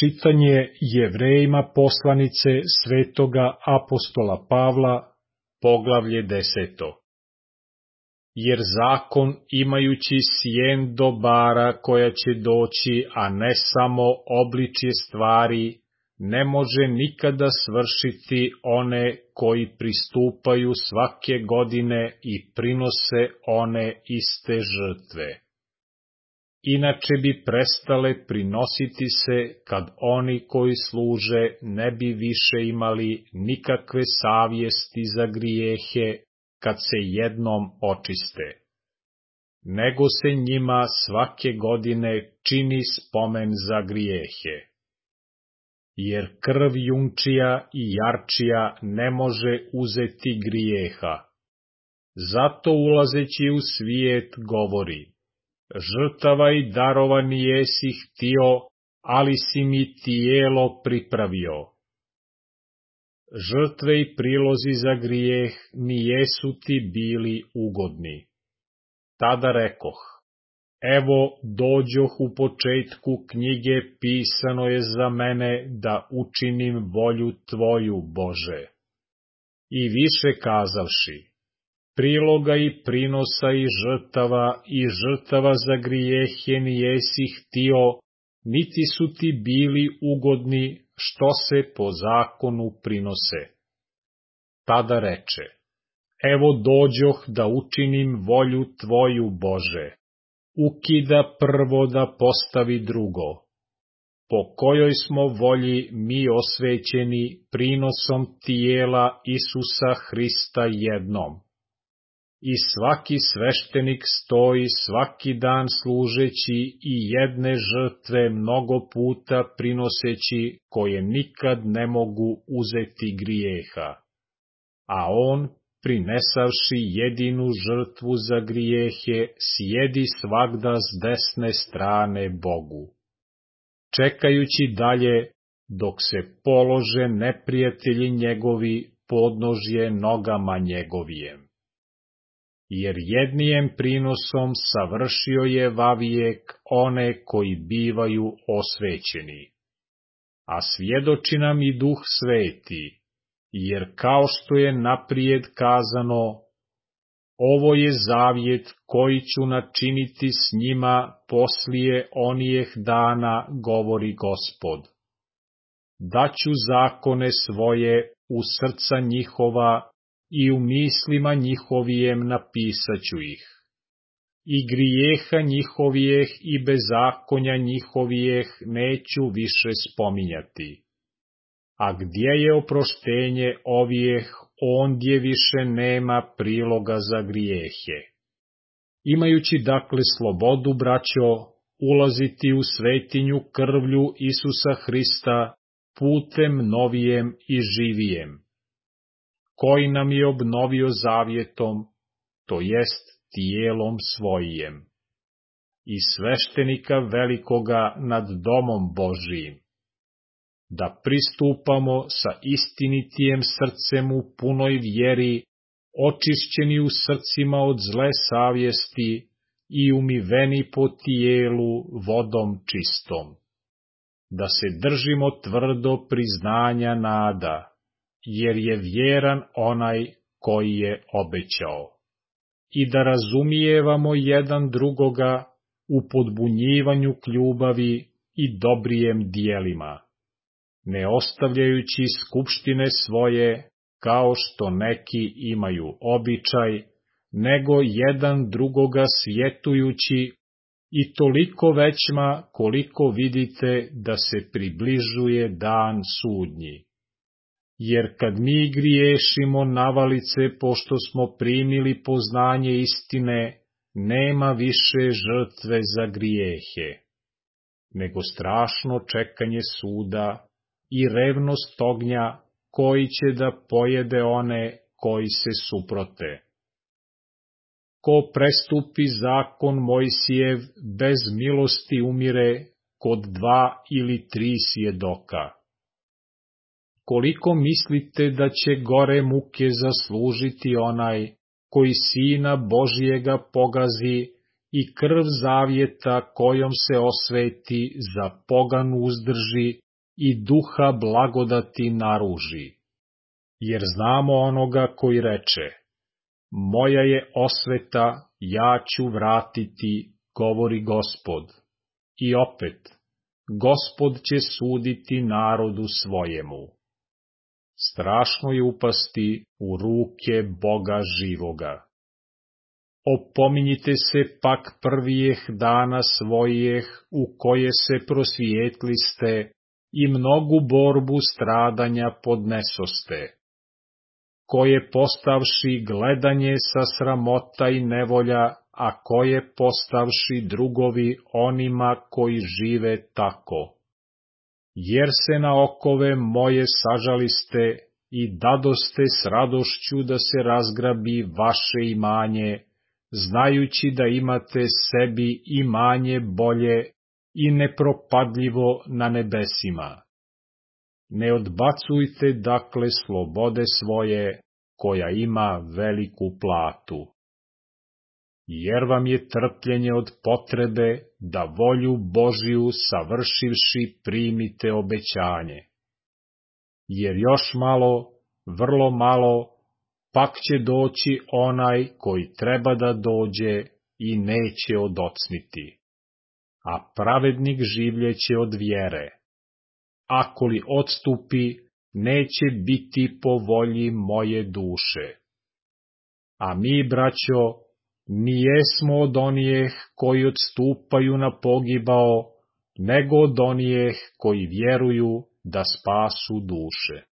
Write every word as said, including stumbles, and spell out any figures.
Čitanje Jevrejima poslanice svetoga apostola Pavla, poglavlje deseto. Jer zakon, imajući sjen dobara koja će doći, a ne samo obličje stvari, ne može nikada svršiti one koji pristupaju svake godine i prinose one iste žrtve. Inače bi prestale prinositi se kad oni koji služe ne bi više imali nikakve savjesti za grijehe kad se jednom očiste. Nego se njima svake godine čini spomen za grijehe. Jer krv junčija i jarčija ne može uzeti grijeha. Zato ulazeći u svijet govori: žrtava i darova nijesi htio, ali si mi tijelo pripravio. Žrtve i prilozi za grijeh nijesu ti bili ugodni. Tada rekoh: evo, dođoh u početku knjige, pisano je za mene da učinim volju tvoju, Bože. I više kazavši: priloga i prinosa i žrtava i žrtava za grijehe nijesi htio, niti su ti bili ugodni, što se po zakonu prinose. Tada reče: evo dođoh da učinim volju tvoju, Bože. Ukida prvo da postavi drugo, po kojoj smo volji mi osvećeni prinosom tijela Isusa Hrista jednom. I svaki sveštenik stoji svaki dan služeći i jedne žrtve mnogo puta prinoseći, koje nikad ne mogu uzeti grijeha. A on, prinesavši jedinu žrtvu za grijehe, sjedi svagda s desne strane Bogu, čekajući dalje dok se polože neprijatelji njegovi podnožje nogama njegovijem. Jer jednijem prinosom savršio je vavijek one koji bivaju osvećeni. A svjedoči nam i Duh Sveti, jer kao što je naprijed kazano: ovo je zavjet koji ću načiniti s njima poslije onijeh dana, govori Gospod. Daću zakone svoje u srca njihova i u mislima njihovijem napisaću ih. I grijeha njihovijeh i bezakonja njihovijeh neću više spominjati. A gdje je oproštenje ovijeh, ondje više nema priloga za grijehe. Imajući dakle slobodu, braćo, ulaziti u svetinju krvlju Isusa Hrista putem novijem i živijem, koji nam je obnovio zavjetom, to jest tijelom svojijem, i sveštenika velikoga nad domom Božijim, da pristupamo sa istinitijem srcem u punoj vjeri, očišćeni u srcima od zle savjesti i umiveni po tijelu vodom čistom, da se držimo tvrdo priznanja nada, jer je vjeran onaj koji je obećao. I da razumijevamo jedan drugoga u podbunjivanju k ljubavi i dobrijem dijelima, ne ostavljajući skupštine svoje, kao što neki imaju običaj, nego jedan drugoga svjetujući, i toliko većma koliko vidite da se približuje dan sudnji. Jer kad mi griješimo navalice, pošto smo primili poznanje istine, nema više žrtve za grijehe, nego strašno čekanje suda i revnost ognja, koji će da pojede one koji se suprote. Ko prestupi zakon Mojsijev, bez milosti umire kod dva ili tri svjedoka. Koliko mislite da će gore muke zaslužiti onaj koji Sina Božijega pogazi i krv zavjeta kojom se osveti za pogan uzdrži i duha blagodati naruži. Jer znamo onoga koji reče, moja je osveta, ja ću vratiti, govori Gospod. I opet, Gospod će suditi narodu svojemu. Strašno je upasti u ruke Boga živoga. Opominjite se pak prvijeh dana svojih u koje se prosvijetliste i mnogu borbu stradanja podnesoste, koje postavši gledanje sa sramota i nevolja, a koje postavši drugovi onima koji žive tako. Jer se na okove moje sažaliste i dadoste s radošću da se razgrabi vaše imanje, znajući da imate sebi imanje bolje i nepropadljivo na nebesima. Ne odbacujte dakle slobode svoje, koja ima veliku platu. Jer vam je trpljenje od potrebe da volju Božiju savršivši primite obećanje. Jer još malo, vrlo malo, pak će doći onaj koji treba da dođe i neće odocniti. A pravednik življeće od vjere. Ako li odstupi, neće biti po volji moje duše. A mi, braćo, nijesmo od onijeh koji odstupaju na pogibao, nego od onijeh koji vjeruju da spasu duše.